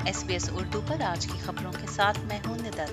SBS Urdu پر آج کی خبروں کے ساتھ میں ہوں ندا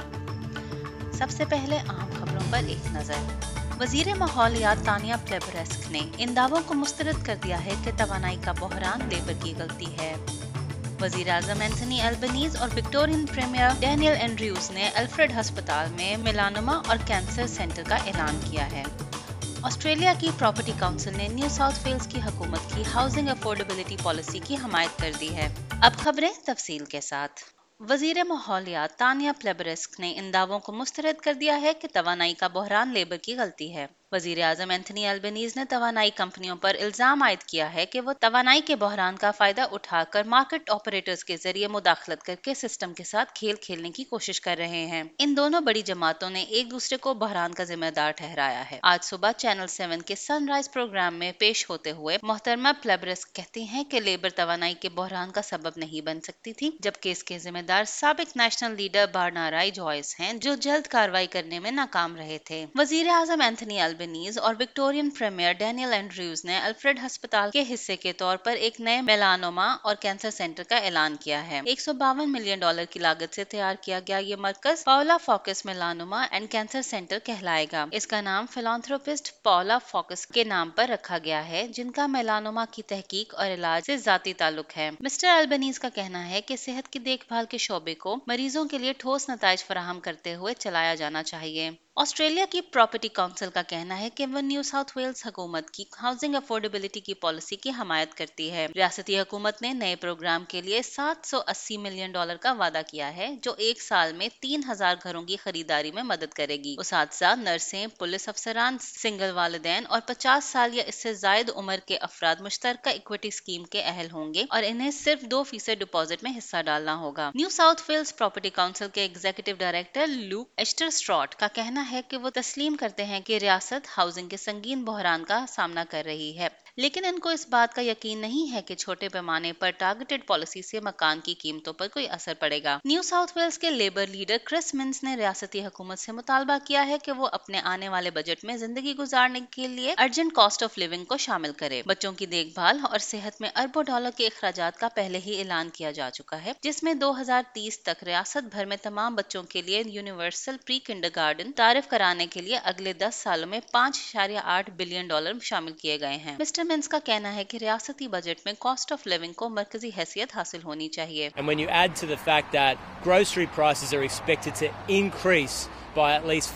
تحسین۔ سب سے پہلے اہم خبروں پر ایک نظر۔ وزیر ماحولیات تانیہ پلیبرسک نے ان دعووں کو مسترد کر دیا ہے کہ توانائی کا بحران لیبر کی غلطی ہے۔ وزیر اعظم اینتھنی البنیز اور وکٹورین پریمیئر ڈینیل اینڈریوز نے الفریڈ ہسپتال میں میلانوما اور کینسر سینٹر کا اعلان کیا ہے۔ آسٹریلیا کی پراپرٹی کونسل نے نیو ساؤتھ ویلز کی حکومت کی ہاؤسنگ افورڈیبلٹی پالیسی کی حمایت کر دی ہے۔ اب خبریں تفصیل کے ساتھ۔ وزیر ماحولیات تانیہ پلیبرسک نے ان دعووں کو مسترد کر دیا ہے کہ توانائی کا بحران لیبر کی غلطی ہے۔ وزیر اعظم اینتھنی البنیز نے توانائی کمپنیوں پر الزام عائد کیا ہے کہ وہ توانائی کے بحران کا فائدہ اٹھا کر مارکیٹ آپریٹرز کے ذریعے مداخلت کر کے سسٹم کے ساتھ کھیل کھیلنے کی کوشش کر رہے ہیں۔ ان دونوں بڑی جماعتوں نے ایک دوسرے کو بحران کا ذمہ دار ٹھہرایا ہے۔ آج صبح چینل 7 کے سن رائز پروگرام میں پیش ہوتے ہوئے محترمہ پلیبرسک کہتی ہیں کہ لیبر توانائی کے بحران کا سبب نہیں بن سکتی تھی، جبکہ اس کے ذمہ دار سابق نیشنل لیڈر بارنارائی جوائس ہیں جو جلد کارروائی کرنے میں ناکام رہے تھے۔ وزیر اعظم اینتھنی البنیز اور وکٹورین پریمیئر ڈینیل اینڈریوز نے الفریڈ ہسپتال کے حصے کے طور پر ایک نئے میلانوما اور کینسر سینٹر کا اعلان کیا ہے۔ $152 ملین کی لاگت سے تیار کیا گیا یہ مرکز Paula Fox melanoma and cancer centre کہلائے گا۔ اس کا نام فلانتھروپسٹ پاولا فوکس کے نام پر رکھا گیا ہے، جن کا میلانوما کی تحقیق اور علاج سے ذاتی تعلق ہے۔ مسٹر البنیز کا کہنا ہے کہ صحت کی دیکھ بھال کے شعبے کو مریضوں کے لیے ٹھوس نتائج فراہم کرتے ہوئے چلایا جانا چاہیے۔ آسٹریلیا کی پراپرٹی کونسل کا کہنا ہے کہ وہ نیو ساؤتھ ویلز حکومت کی ہاؤسنگ افورڈیبلٹی کی پالیسی کی حمایت کرتی ہے۔ ریاستی حکومت نے نئے پروگرام کے لیے $780 ملین کا وعدہ کیا ہے، جو ایک سال میں 3000 گھروں کی خریداری میں مدد کرے گی۔ اساتذہ، نرسیں، پولیس افسران، سنگل والدین اور 50 سال یا اس سے زائد عمر کے افراد مشترکہ ایکوٹی اسکیم کے اہل ہوں گے اور انہیں صرف 2% ڈپازٹ میں حصہ ڈالنا ہوگا۔ New South Wales property council کے ایگزیکٹو ڈائریکٹر لوک ایشٹرسٹراٹ کا کہنا ہے کہ وہ تسلیم کرتے ہیں کہ ریاست ہاؤسنگ کے سنگین بحران کا سامنا کر رہی ہے، لیکن ان کو اس بات کا یقین نہیں ہے کہ چھوٹے پیمانے پر ٹارگیٹڈ پالیسی سے مکان کی قیمتوں پر کوئی اثر پڑے گا۔ نیو ساؤتھ ویلز کے لیبر لیڈر کرس منس نے ریاستی حکومت سے مطالبہ کیا ہے کہ وہ اپنے آنے والے بجٹ میں زندگی گزارنے کے لیے ارجنٹ کاسٹ آف لیونگ کو شامل کرے۔ بچوں کی دیکھ بھال اور صحت میں اربوں ڈالر کے اخراجات کا پہلے ہی اعلان کیا جا چکا ہے، جس میں 2030 تک ریاست بھر میں تمام بچوں کے لیے یونیورسل پری کنڈرگارٹن تعارف کرانے کے لیے اگلے 10 سالوں میں $5.8 بلین شامل کیے گئے ہیں۔ مسٹر منس کا کہنا ہے کہ ریاستی بجٹ میں کاسٹ آف لیونگ کو مرکزی حیثیت حاصل ہونی چاہیے۔ And when you add to the fact that grocery prices are expected to increase by at least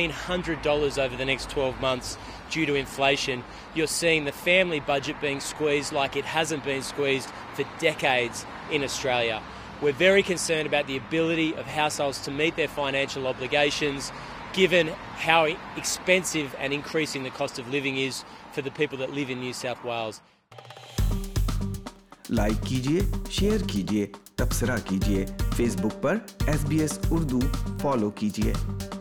$1,400 over the next 12 months due to inflation, you're seeing the family budget being squeezed like it hasn't been squeezed for decades in Australia. We're very concerned about the ability of households to meet their financial obligations, given how expensive and increasing the cost of living is for the people that live in New South Wales. Like کیجئے، share کیجئے، تبصرہ کیجئے، Facebook پر SBS Urdu follow کیجئے۔